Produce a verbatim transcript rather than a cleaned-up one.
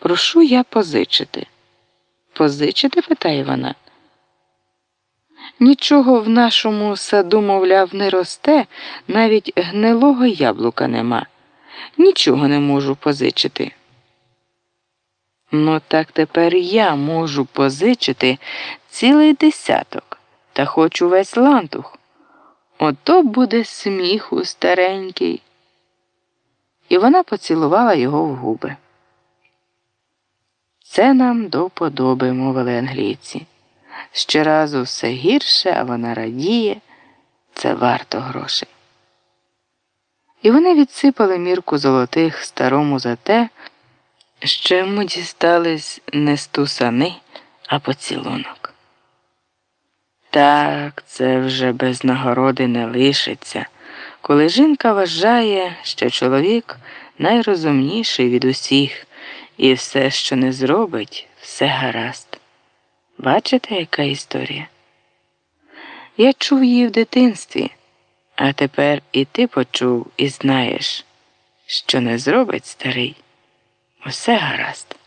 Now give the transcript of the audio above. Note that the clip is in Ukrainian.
прошу я позичити. Позичити, питає вона. Нічого в нашому саду, мовляв, не росте, навіть гнилого яблука нема. Нічого не можу позичити. Ну так тепер я можу позичити цілий десяток, та хочу весь лантух. Ото буде сміху старенький. І вона поцілувала його в губи. Це нам до вподоби, мовили англійці. Щоразу все гірше, а вона радіє. Це варто грошей. І вони відсипали мірку золотих старому за те, що йому дістались не стусани, а поцілунок. Так, це вже без нагороди не лишиться, коли жінка вважає, що чоловік найрозумніший від усіх, і все, що не зробить, все гаразд. Бачите, яка історія? Я чув її в дитинстві, а тепер і ти почув і знаєш, що не зробить старий, усе гаразд.